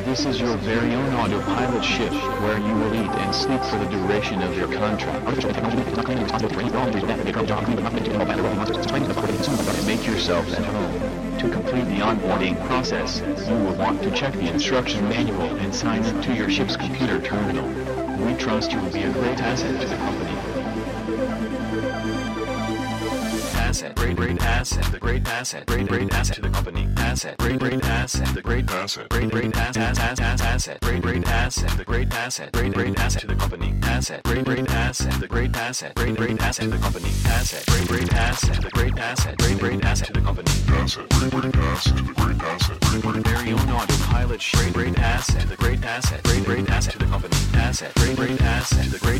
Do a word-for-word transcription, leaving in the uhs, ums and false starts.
This is your very own autopilot ship, where you will eat and sleep for the duration of your contract. Make yourself at home. To complete the onboarding process, you will want to check the instruction manual and sign in to your ship's computer terminal. We trust you will be a great asset to the company. Asset, great, great asset, the great asset, great, great asset to the company. Asset, great, great asset, the great asset, great, great asset, asset, asset, great, great asset, the great asset, great, great asset to the company. Asset, great, great asset, the great asset, great, great asset to the company. Asset, great, great asset, the great asset, great, great asset to the company. Asset, great, great asset, the great asset, great, great very own autopilot, great, great asset, the great asset, great, great asset to the company. Asset, great, great asset, the great